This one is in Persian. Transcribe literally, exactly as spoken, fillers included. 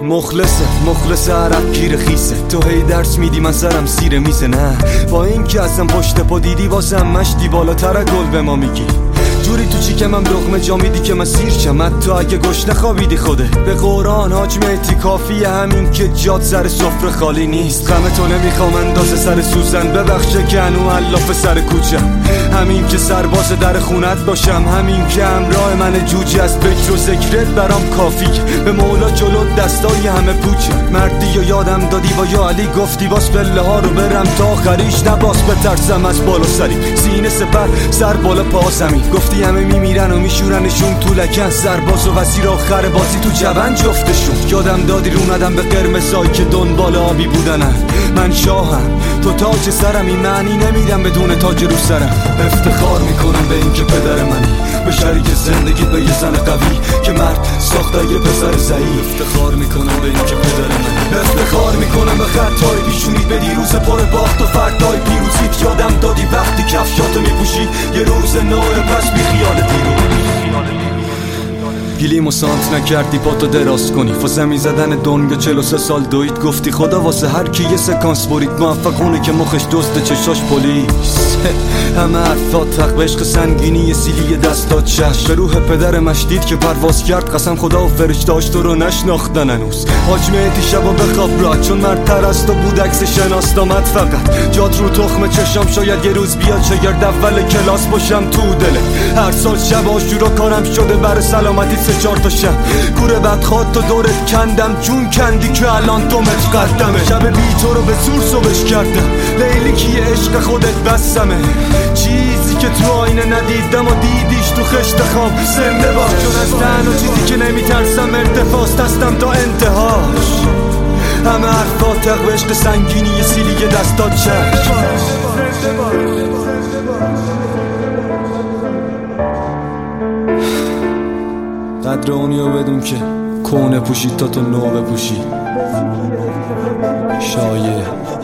مخلصه مخلصه عرب گیر خیسه، تو هی درس میدی من سرم سیر میزه. نه با این که اصلا پشت پا دیدی واسم مشتی بالاتر گل به ما میگی. جوری تو چیکم هم لقمه جا میدی که من سیر شم، تو اگه گشنه خوابیدی خوده. به قرآن حاج مهدی کافیه همین که جاد سر سفره خالی نیست. غم تو نمیخوام اندازه سر سوزن، ببخشه که انو علاف سر کوچم. همین که سرباز در خونت باشم، همین که همراه من جوجی از فکر و ذکرت برام کافیه. به مولا جلو دستای همه پوچه، مردی و یادم دادی با یا علی گفتی باز پله ها رو برم تا آخریش، نباس بترسم از بالا سری. سینه سپر سر بالا پا زمین، گفتی همه میمیرن و میشورنشون تو لکن. سرباز و وزیر آخر بازی تو جوان جفتشون. یادم دادی رو اومدم به قرمزایی که دنبال آبی بودنم. من شاهم تو تاج سرم، این معنی نمیدم بدون تاج رو سرم. افتخار میکنم به این که پدر منی، به شریک زندگی به یه زن قوی که مرد ساخته یه پسر ضعیف. افتخار میکنم به این که پدر منی، افتخار میکنم به خطای پیشونی، به دیروز پر باخت و فردای پیروزیت. یادم دادی وقتی کفشاتو میپوشی یه روز نوع، پس بی خیال دیروز. گلیم و سانت نکردی پاتو دراز کنی، واسه می زدن دنگ چهل و سه سال دوید. گفتی خدا واسه هر کی یه سکانس برید، موفقونه که مخش دزد چشاش پلیس. همه حرفات حق به عشق سنگینی سیلی دستات چشم. به روح پدر مشدید که پرواز کرد قسم خدا و فرشتاش تو رو نشناختن هنوز. حاج مهدی شبا بخواب راحت، چون مردتر از تو بود عکس شناست آمد فقط. جات رو تخم چشام شاید یه روز بیاد شگرد اول کلاس باشم تو دله. هر سال شب آشورا کارم شده برای سلامتی سه چهار تا شب. کوره بدخواد تو دورت کندم جون کندی که الان تو متر قدمه. شب بی تو رو به زور صبح کردم، لیلی که عشق خودت بسمه. چیزی که تو آینه ندیدم و دیدیش تو خشت خواب زنده باش. چون از تنها چیزی که نمیترسم ارتفاست، هستم تا انتهاش. همه حرفات حق به عشق سنگینی یه سیلی که دستات چشم. قدر اونیو بدون که کونه پوشید تا تو نو بپوشی. شایع